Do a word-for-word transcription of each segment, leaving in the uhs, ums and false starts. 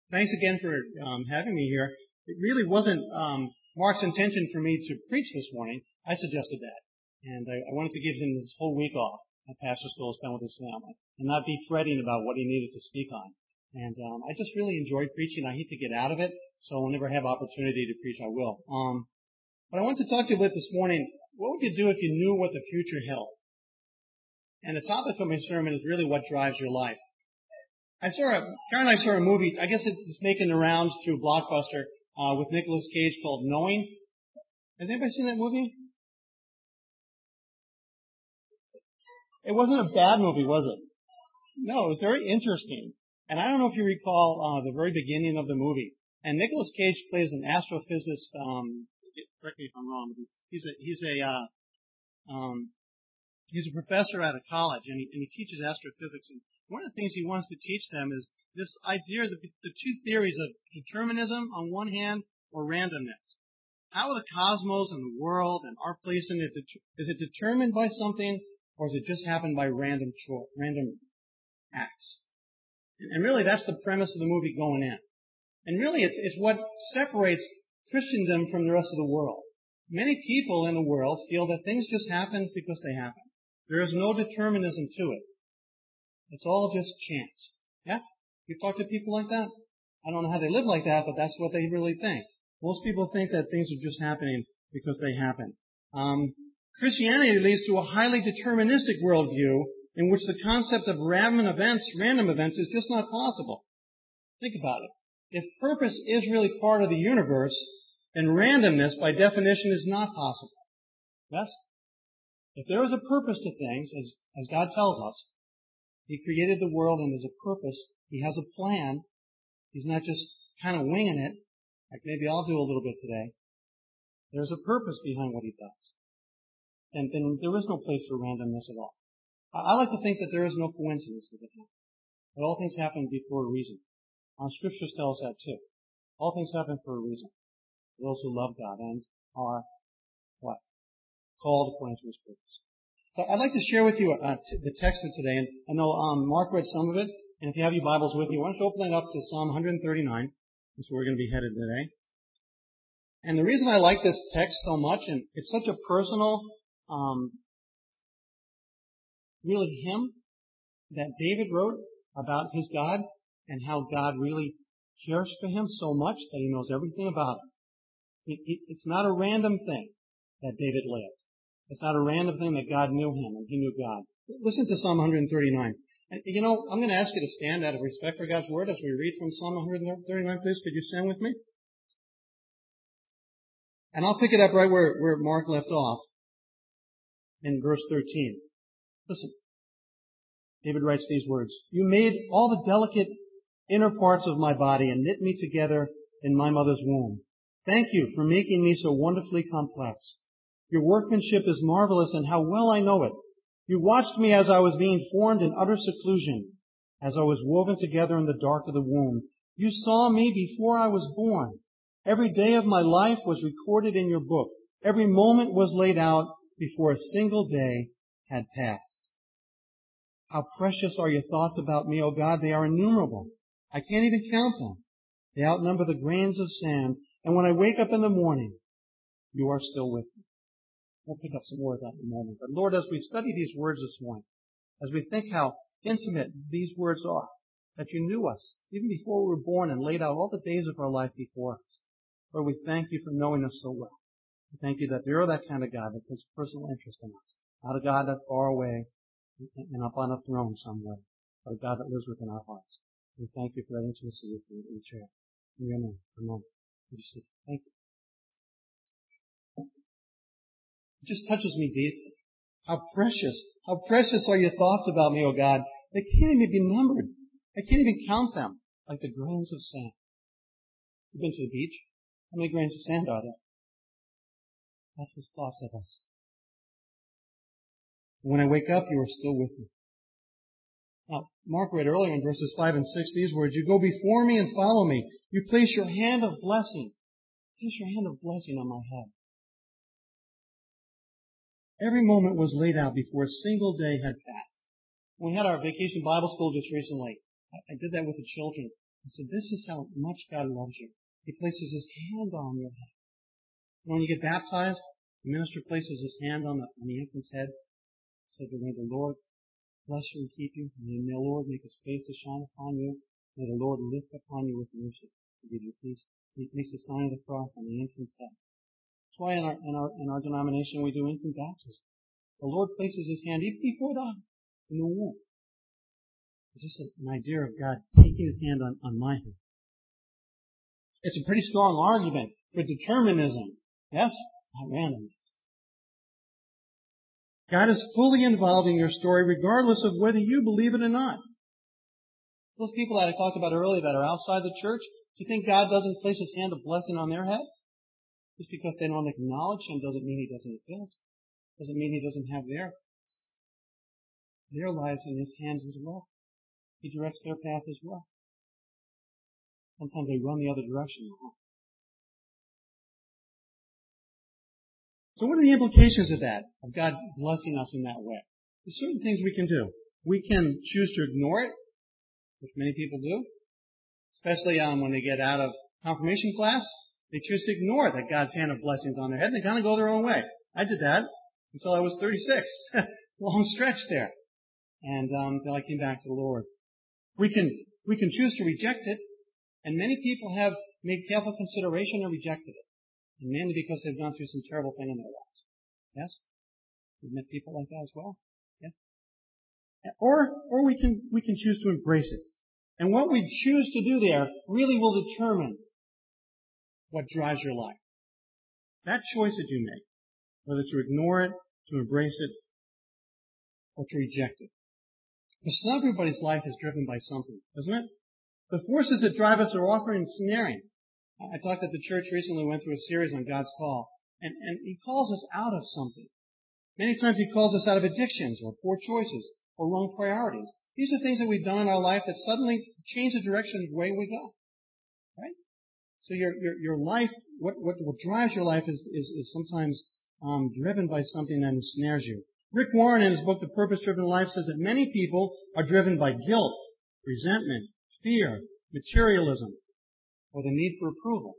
Thanks again for um, having me here. It really wasn't um, Mark's intention for me to preach this morning. I suggested that. And I, I wanted to give him this whole week off at pastor school to spend with his family and not be fretting about what he needed to speak on. And um, I just really enjoyed preaching. I hate to get out of it, so whenever I have opportunity to preach, I will. Um, but I want to talk to you about this morning, what would you do if you knew what the future held? And the topic of my sermon is really what drives your life. I saw a, Karen and I saw a movie, I guess it's making the rounds through Blockbuster, uh, with Nicolas Cage called Knowing. Has anybody seen that movie? It wasn't a bad movie, was it? No, it was very interesting. And I don't know if you recall, uh, the very beginning of the movie. And Nicolas Cage plays an astrophysicist, um, correct me if I'm wrong, he's a, he's a, uh, um, he's a professor at a college and he, and he teaches astrophysics. And one of the things he wants to teach them is this idea, the, the two theories of determinism on one hand or randomness. How are the cosmos and the world and our place in it, is it determined by something or is it just happened by random choice, random acts? And really that's the premise of the movie going in. And really it's, it's what separates Christendom from the rest of the world. Many people in the world feel that things just happen because they happen. There is no determinism to it. It's all just chance. Yeah? You talk to people like that? I don't know how they live like that, but that's what they really think. Most people think that things are just happening because they happen. Um, Christianity leads to a highly deterministic worldview in which the concept of random events, random events is just not possible. Think about it. If purpose is really part of the universe, then randomness by definition is not possible. Yes? If there is a purpose to things, as, as God tells us, He created the world and there's a purpose. He has a plan. He's not just kind of winging it, like maybe I'll do a little bit today. There's a purpose behind what He does. And then there is no place for randomness at all. I, I like to think that there is no coincidences at all. That all things happen before a reason. Our scriptures tell us that too. All things happen for a reason. For those who love God and are, what? Called according to His purpose. So I'd like to share with you uh, t- the text of today, and I know um, Mark read some of it, and if you have your Bibles with you, why don't you open it up to Psalm one thirty-nine. That's where we're going to be headed today. And the reason I like this text so much, and it's such a personal, um, really hymn that David wrote about his God and how God really cares for him so much that He knows everything about him. It, it, it's not a random thing that David lived. It's not a random thing that God knew him and he knew God. Listen to Psalm one thirty-nine. And, you know, I'm going to ask you to stand out of respect for God's Word as we read from Psalm one thirty-nine, please. Could you stand with me? And I'll pick it up right where, where Mark left off in verse thirteen. Listen. David writes these words. You made all the delicate inner parts of my body and knit me together in my mother's womb. Thank you for making me so wonderfully complex. Your workmanship is marvelous, and how well I know it. You watched me as I was being formed in utter seclusion, as I was woven together in the dark of the womb. You saw me before I was born. Every day of my life was recorded in your book. Every moment was laid out before a single day had passed. How precious are your thoughts about me, O God. They are innumerable. I can't even count them. They outnumber the grains of sand. And when I wake up in the morning, you are still with me. We'll pick up some more of that in a moment. But Lord, as we study these words this morning, as we think how intimate these words are, that you knew us even before we were born and laid out all the days of our life before us, Lord, we thank you for knowing us so well. We thank you that you're that kind of God that takes personal interest in us. Not a God that's far away and up on a throne somewhere, but a God that lives within our hearts. We thank you for that intimacy with you in the chair. In your name, amen. Would you sit? Thank you. It just touches me deeply. How precious, how precious are your thoughts about me, O God. They can't even be numbered. I can't even count them like the grains of sand. You've been to the beach? How many grains of sand are there? That's His thoughts of us. When I wake up, you are still with me. Now, Mark read earlier in verses five and six these words, you go before me and follow me. You place your hand of blessing. Place your hand of blessing on my head. Every moment was laid out before a single day had passed. We had our vacation Bible school just recently. I did that with the children. He said, this is how much God loves you. He places His hand on your head. When you get baptized, the minister places his hand on the, on the infant's head. Said, may the Lord bless you and keep you. May the Lord make His face to shine upon you. May the Lord lift upon you with mercy and give you peace. He makes the sign of the cross on the infant's head. That's why in our, in our, in our denomination we do infant baptism. The Lord places His hand even before that in the womb. It's just an idea of God taking His hand on, on my head. It's a pretty strong argument for determinism. Yes? Not randomness. God is fully involved in your story regardless of whether you believe it or not. Those people that I talked about earlier that are outside the church, do you think God doesn't place His hand of blessing on their head? Just because they don't acknowledge Him doesn't mean He doesn't exist. Doesn't mean He doesn't have their, their lives in His hands as well. He directs their path as well. Sometimes they run the other direction. So what are the implications of that, of God blessing us in that way? There's certain things we can do. We can choose to ignore it, which many people do, especially um, when they get out of confirmation class. They choose to ignore that God's hand of blessings on their head, and they kind of go their own way. I did that until I was thirty-six. Long stretch there. And um, until I came back to the Lord. We can we can choose to reject it, and many people have made careful consideration and rejected it. And mainly because they've gone through some terrible thing in their lives. Yes? We've met people like that as well. Yeah. Or, or we can, we can choose to embrace it. And what we choose to do there really will determine what drives your life. That choice that you make, whether to ignore it, to embrace it, or to reject it. Because everybody's life is driven by something, isn't it? The forces that drive us are often ensnaring. I talked at the church recently, went through a series on God's call, and, and He calls us out of something. Many times He calls us out of addictions or poor choices or wrong priorities. These are things that we've done in our life that suddenly change the direction of the way we go. Right? So your your your life, what what, what drives your life is is, is sometimes um, driven by something that ensnares you. Rick Warren, in his book The Purpose-Driven Life, says that many people are driven by guilt, resentment, fear, materialism, or the need for approval.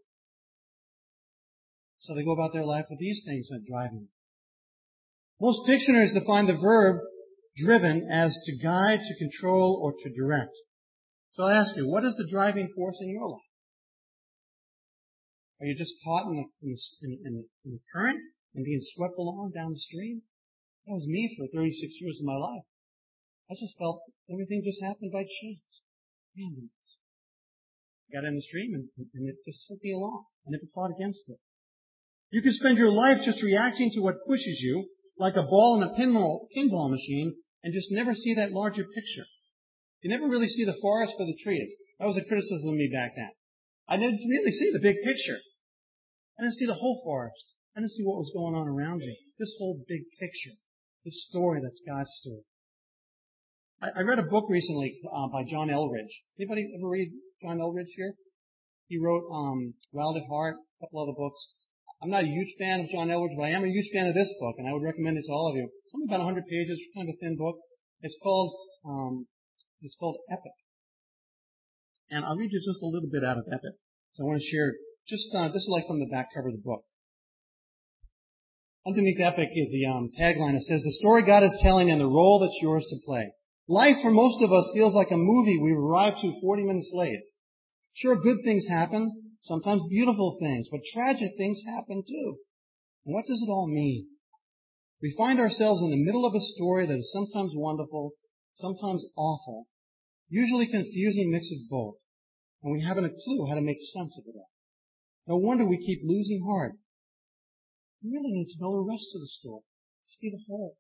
So they go about their life with these things that drive them. Most dictionaries define the verb driven as to guide, to control, or to direct. So I ask you, what is the driving force in your life? Are you just caught in the, in the, in the, in the current and being swept along down the stream? That was me for thirty-six years of my life. I just felt everything just happened by chance. Randomness. Got in the stream and, and it just took me along. I never fought against it. You can spend your life just reacting to what pushes you, like a ball in a pinball, pinball machine, and just never see that larger picture. You never really see the forest for the trees. That was a criticism of me back then. I didn't really see the big picture. I didn't see the whole forest. I didn't see what was going on around me. This whole big picture. This story that's God's story. I, I read a book recently uh, by John Eldredge. Anybody ever read John Eldredge here? He wrote um, Wild at Heart, a couple other books. I'm not a huge fan of John Eldredge, but I am a huge fan of this book, and I would recommend it to all of you. It's only about one hundred pages, kind of a thin book. It's called um, it's called Epic. And I'll read you just a little bit out of Epic. So I want to share just uh, this is like from the back cover of the book. Underneath Epic is the um, tagline. It says, the story God is telling and the role that's yours to play. Life for most of us feels like a movie we arrived to forty minutes late. Sure, good things happen, sometimes beautiful things, but tragic things happen too. And what does it all mean? We find ourselves in the middle of a story that is sometimes wonderful, sometimes awful, usually confusing mix of both, and we haven't a clue how to make sense of it all. No wonder we keep losing heart. We really need to know the rest of the story to see the whole.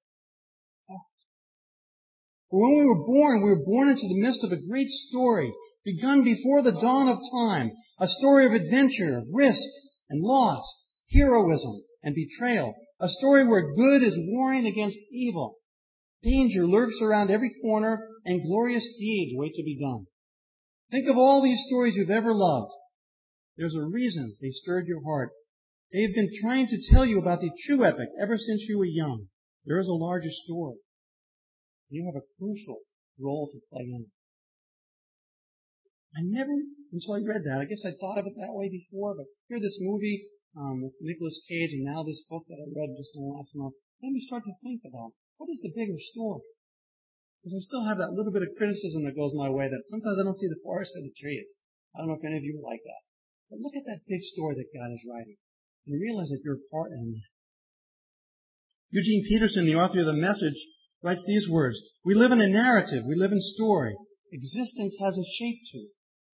For when we were born, we were born into the midst of a great story, begun before the dawn of time, a story of adventure, of risk and loss, heroism and betrayal, a story where good is warring against evil. Danger lurks around every corner, and glorious deeds wait to be done. Think of all these stories you've ever loved. There's a reason they stirred your heart. They've been trying to tell you about the true epic ever since you were young. There is a larger story. You have a crucial role to play in it. I never, until I read that, I guess I thought of it that way before, but here this movie um, with Nicolas Cage and now this book that I read just in the last month, made me start to think about what is the bigger story? Because I still have that little bit of criticism that goes my way that sometimes I don't see the forest for the trees. I don't know if any of you are like that. But look at that big story that God is writing and realize that you're a part in it. Eugene Peterson, the author of The Message, writes these words: "We live in a narrative. We live in story. Existence has a shape to it.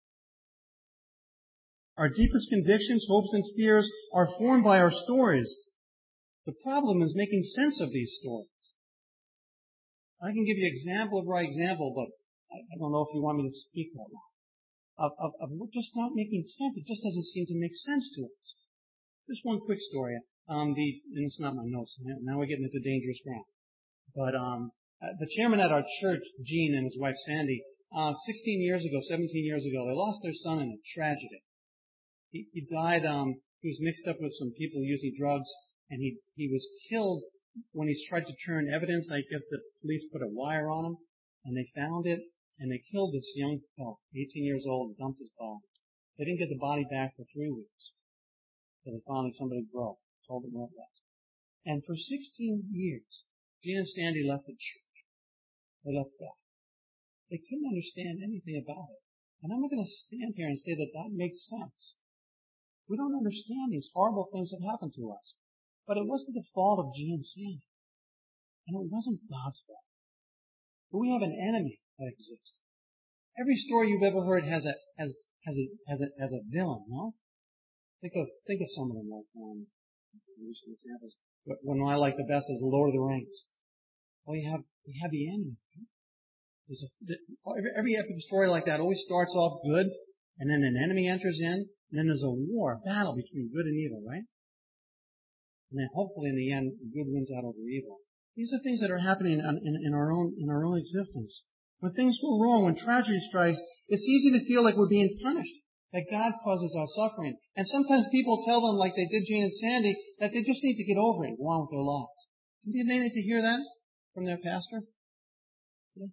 Our deepest convictions, hopes, and fears are formed by our stories. The problem is making sense of these stories." I can give you example of right example, but I don't know if you want me to speak that long. Of, of, of just not making sense. It just doesn't seem to make sense to us. Just one quick story. Um, the, and it's not my notes. Now we're getting into dangerous ground. But um, uh, the chairman at our church, Gene, and his wife Sandy, uh, sixteen years ago, seventeen years ago, they lost their son in a tragedy. He, he died. Um, he was mixed up with some people using drugs, and he he was killed when he tried to turn evidence. I guess the police put a wire on him, and they found it, and they killed this young fellow, eighteen years old, and dumped his body. They didn't get the body back for three weeks. So they finally somebody broke, told them where it was. And for sixteen years, Gene and Sandy left the church. They left God. They couldn't understand anything about it. And I'm not going to stand here and say that that makes sense. We don't understand these horrible things that happen to us. But it wasn't the fault of Gene and Sandy. And it wasn't God's fault. But we have an enemy that exists. Every story you've ever heard has a has has a has a has a villain, no? Think of think of some of them like um use some examples. But one I like the best is The Lord of the Rings. Well, you have you have the enemy. There's a, every, every epic story like that always starts off good, and then an enemy enters in, and then there's a war, a battle between good and evil, right? And then hopefully in the end, good wins out over evil. These are things that are happening in, in, in our own in our own existence. When things go wrong, when tragedy strikes, it's easy to feel like we're being punished, that God causes our suffering. And sometimes people tell them, like they did Gene and Sandy, that they just need to get over it and go on with their lives. Did they need to hear that from their pastor? Yeah.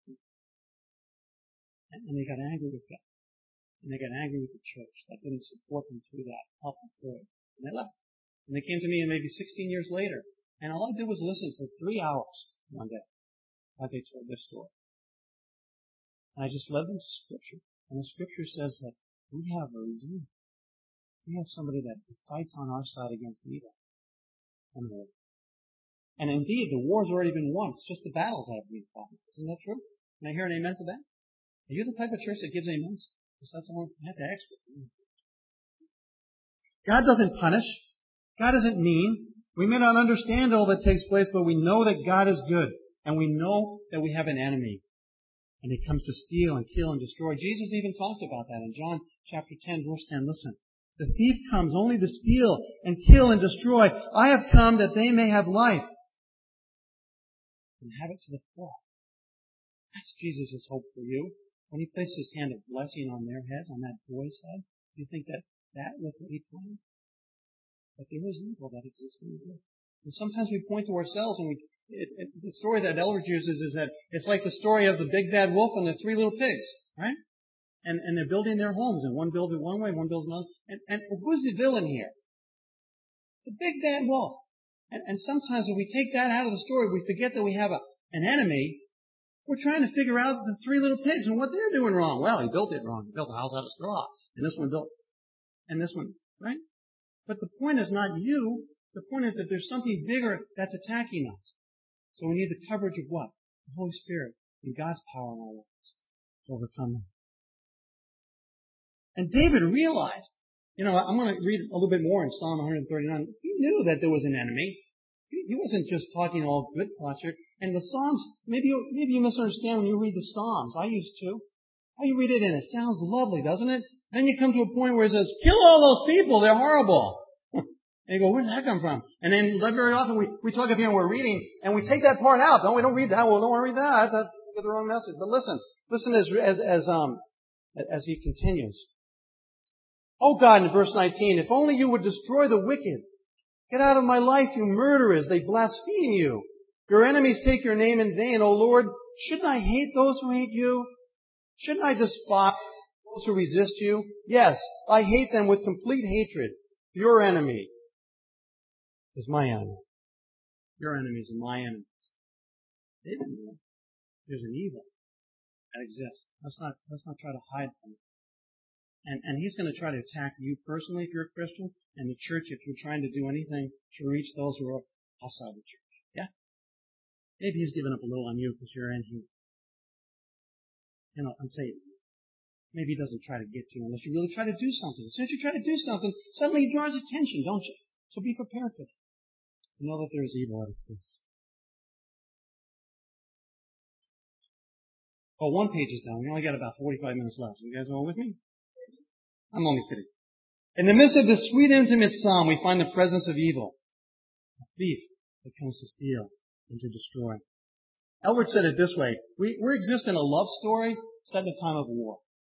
And they got angry with God. And they got angry with the church that didn't support them through that, help them through it. And they left. And they came to me maybe sixteen years later. And all I did was listen for three hours one day as they told their story. And I just led them to Scripture. And the Scripture says that we have a Redeemer. We have somebody that fights on our side against evil. And, and indeed, the war's already been won. It's just the battles that have been fought. Isn't that true? Can I hear an amen to that? Are you the type of church that gives amens? Is that someone? I have to ask you. God doesn't punish. God isn't mean. We may not understand all that takes place, but we know that God is good. And we know that we have an enemy. And he comes to steal and kill and destroy. Jesus even talked about that in John chapter ten, verse ten. Listen. The thief comes only to steal and kill and destroy. I have come that they may have life and have it to the full. That's Jesus' hope for you. When he placed his hand of blessing on their heads, on that boy's head, do you think that that was what he planned? But there is evil that exists in the world. And sometimes we point to ourselves and we, it, it, the story that Eldridge uses is that it's like the story of the big bad wolf and the three little pigs, right? And, and they're building their homes, and one builds it one way, one builds another. And, and who's the villain here? The big bad wolf. And, and sometimes when we take that out of the story, we forget that we have a, an enemy. We're trying to figure out the three little pigs and what they're doing wrong. Well, he built it wrong. He built a house out of straw. And this one built, and this one, right? But the point is not you. The point is that there's something bigger that's attacking us. So we need the coverage of what? The Holy Spirit and God's power in our lives to overcome them. And David realized, you know, I'm going to read a little bit more in Psalm one thirty-nine. He knew that there was an enemy. He wasn't just talking all good thoughts here. And the Psalms, maybe you, maybe you misunderstand when you read the Psalms. I used to. How you read it and it sounds lovely, doesn't it? Then you come to a point where it says, kill all those people, they're horrible. And you go, where did that come from? And then very often we, we talk up here and we're reading and we take that part out. Don't we don't read that. Well, don't want to read that. That's the wrong message. But listen, listen as, as, as, um, as he continues. Oh God, in verse nineteen, if only you would destroy the wicked. Get out of my life, you murderers. They blaspheme you. Your enemies take your name in vain, O Lord. Shouldn't I hate those who hate you? Shouldn't I despise those who resist you? Yes, I hate them with complete hatred. Your enemy is my enemy. Your enemies are my enemies. They didn't know. There's an evil that exists. Let's not, let's not try to hide from it. And, and he's going to try to attack you personally if you're a Christian, and the church if you're trying to do anything to reach those who are outside the church. Yeah? Maybe he's given up a little on you because you're in here. You know, unsaved. Maybe he doesn't try to get you unless you really try to do something. As soon as you try to do something, suddenly he draws attention, don't you? So be prepared for that. Know that there is evil that exists. Oh, one page is down. We only got about forty-five minutes left. You guys all with me? I'm only kidding. In the midst of this sweet, intimate psalm, we find the presence of evil. A thief that comes to steal and to destroy. Elbert said it this way. We, we exist in a love story set in a time of war.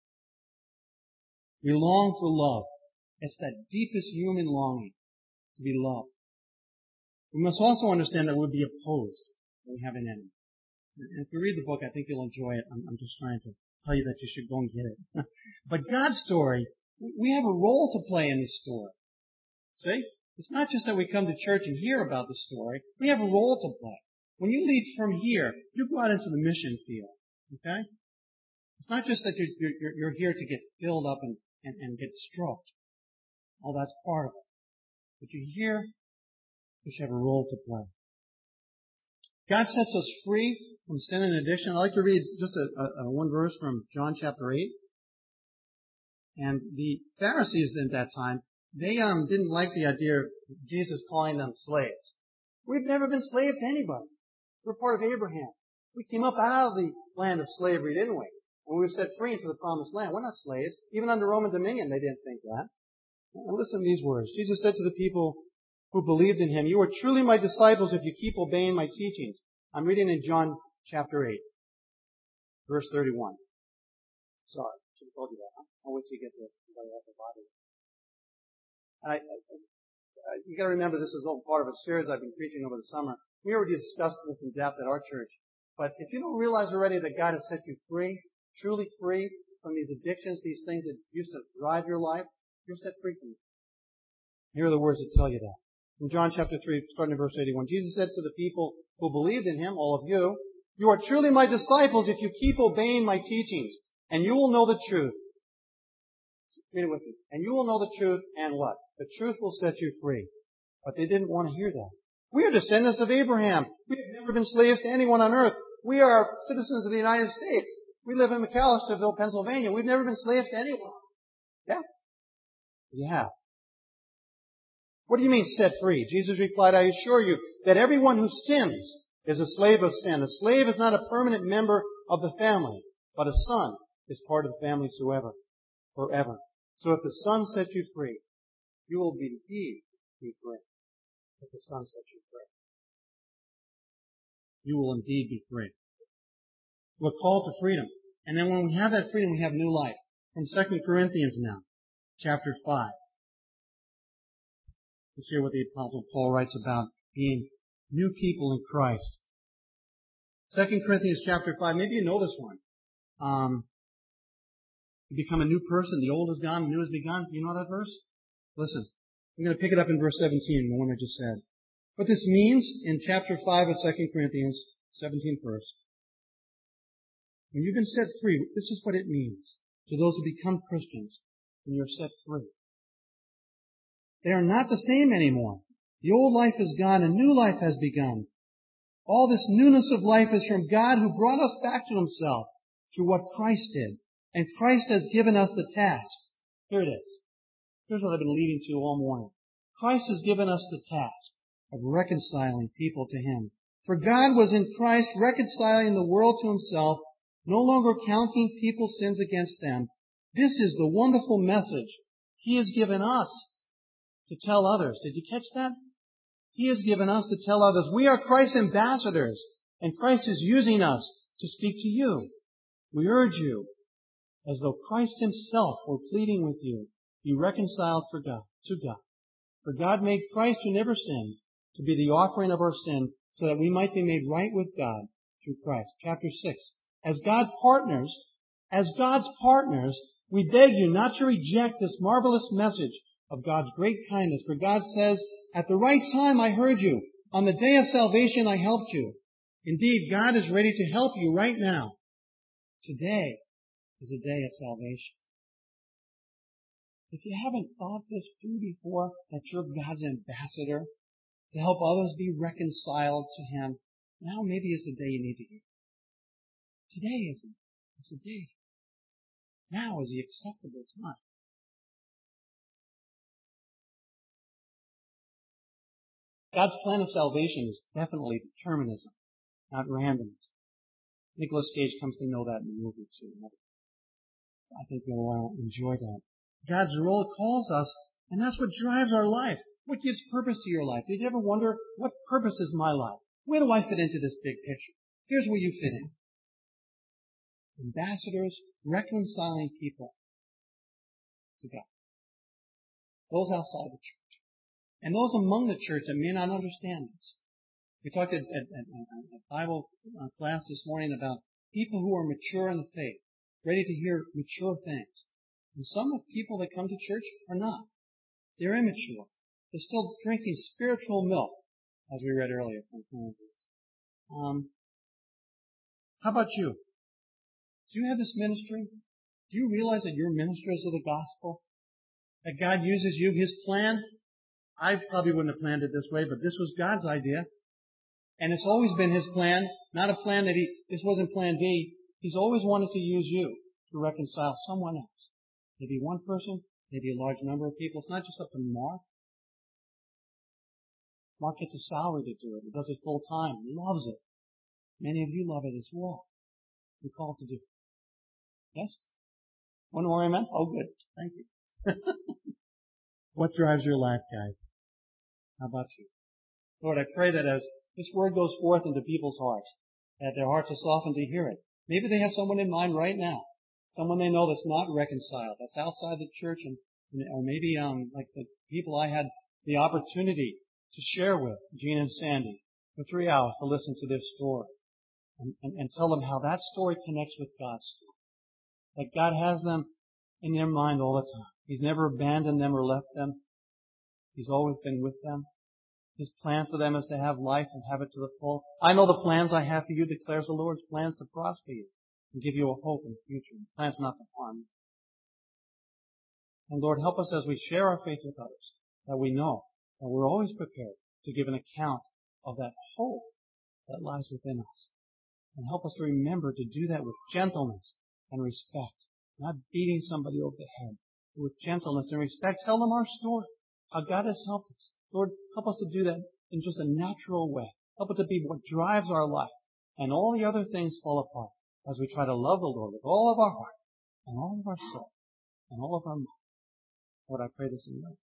We long for love. It's that deepest human longing to be loved. We must also understand that we'll be opposed when we have an enemy. And if you read the book, I think you'll enjoy it. I'm, I'm just trying to tell you that you should go and get it. But God's story, we have a role to play in this story. See? It's not just that we come to church and hear about the story. We have a role to play. When you leave from here, you go out into the mission field. Okay? It's not just that you're, you're, you're here to get filled up and, and, and get stroked. All that's part of it. But you're here because you have a role to play. God sets us free from sin and addiction. I'd like to read just a, a, a one verse from John chapter eight. And the Pharisees at that time, they um didn't like the idea of Jesus calling them slaves. We've never been slaves to anybody. We're part of Abraham. We came up out of the land of slavery, didn't we? And we were set free into the promised land. We're not slaves. Even under Roman dominion, they didn't think that. Now listen to these words. Jesus said to the people who believed in him, "You are truly my disciples if you keep obeying my teachings." I'm reading in John chapter eight, verse thirty-one. Sorry, I should have told you that. Huh? I'll wait till you get to the Bible. I, I, I, you got to remember, this is all part of a series I've been preaching over the summer. We already discussed this in depth at our church. But if you don't realize already that God has set you free, truly free from these addictions, these things that used to drive your life, you're set free from them. Here are the words that tell you that. In John chapter three, starting in verse eighty-one, Jesus said to the people who believed in him, all of you, "You are truly my disciples if you keep obeying my teachings, and you will know the truth." Read it with me. And you will know the truth, and what? The truth will set you free. But they didn't want to hear that. We are descendants of Abraham. We have never been slaves to anyone on earth. We are citizens of the United States. We live in McAllisterville, Pennsylvania. We've never been slaves to anyone. Yeah? You have. What do you mean set free? Jesus replied, "I assure you that everyone who sins is a slave of sin. A slave is not a permanent member of the family, but a son is part of the family forever. forever. So if the Son sets you free, you will be indeed be free. If the Son sets you free, you will indeed be free. We're called to freedom. And then when we have that freedom, we have new life. From Second Corinthians now, chapter five. Let's hear what the Apostle Paul writes about being new people in Christ. Second Corinthians chapter five. Maybe you know this one. Um, you become a new person. The old is gone, the new has begun. You know that verse? Listen. I'm going to pick it up in verse seventeen, the one I just said. What this means in chapter five of Second Corinthians, seventeenth verse. When you've been set free, this is what it means to those who become Christians when you're set free. They are not the same anymore. The old life is gone, a new life has begun. All this newness of life is from God who brought us back to himself through what Christ did. And Christ has given us the task. Here it is. Here's what I've been leading to all morning. Christ has given us the task of reconciling people to him. For God was in Christ reconciling the world to himself, no longer counting people's sins against them. This is the wonderful message he has given us to tell others. Did you catch that? He has given us to tell others. We are Christ's ambassadors, and Christ is using us to speak to you. We urge you, as though Christ himself were pleading with you, be reconciled for God, to God. For God made Christ, who never sinned, to be the offering of our sin, so that we might be made right with God through Christ. Chapter six. As God partners, as God's partners, We beg you not to reject this marvelous message of God's great kindness, for God says, at the right time I heard you. On the day of salvation I helped you. Indeed, God is ready to help you right now. Today is a day of salvation. If you haven't thought this through before, that you're God's ambassador to help others be reconciled to Him, now maybe is the day you need to hear. Today is it's the day. Now is the acceptable time. God's plan of salvation is definitely determinism, not randomness. Nicolas Cage comes to know that in the movie too. I think you'll uh, enjoy that. God's role calls us, and that's what drives our life. What gives purpose to your life? Did you ever wonder, what purpose is my life? Where do I fit into this big picture? Here's where you fit in. Ambassadors reconciling people to God. Those outside the church. And those among the church that may not understand this. We talked at, at, at, at Bible class this morning about people who are mature in the faith, ready to hear mature things. And some of the people that come to church are not. They're immature. They're still drinking spiritual milk, as we read earlier from Corinthians. Um, how about you? Do you have this ministry? Do you realize that you're ministers of the gospel? That God uses you, His plan? I probably wouldn't have planned it this way, but this was God's idea. And it's always been His plan, not a plan that He, this wasn't plan B. He's always wanted to use you to reconcile someone else. Maybe one person, maybe a large number of people. It's not just up to Mark. Mark gets a salary to do it. He does it full time. He loves it. Many of you love it as well. You're called to do it. Yes? One more amen? Oh, good. Thank you. What drives your life, guys? How about you? Lord, I pray that as this word goes forth into people's hearts, that their hearts are softened to hear it. Maybe they have someone in mind right now. Someone they know that's not reconciled, that's outside the church, and or maybe um like the people I had the opportunity to share with, Gene and Sandy, for three hours to listen to their story and, and, and tell them how that story connects with God's story. That God has them in their mind all the time. He's never abandoned them or left them. He's always been with them. His plan for them is to have life and have it to the full. I know the plans I have for you, declares the Lord's plans to prosper you and give you a hope in the future. Plans not to harm you. And Lord, help us as we share our faith with others, that we know that we're always prepared to give an account of that hope that lies within us. And help us to remember to do that with gentleness and respect, not beating somebody over the head, but with gentleness and respect. Tell them our story, how God has helped us. Lord, help us to do that in just a natural way. Help it to be what drives our life. And all the other things fall apart as we try to love the Lord with all of our heart and all of our soul and all of our mind. Lord, I pray this in your name.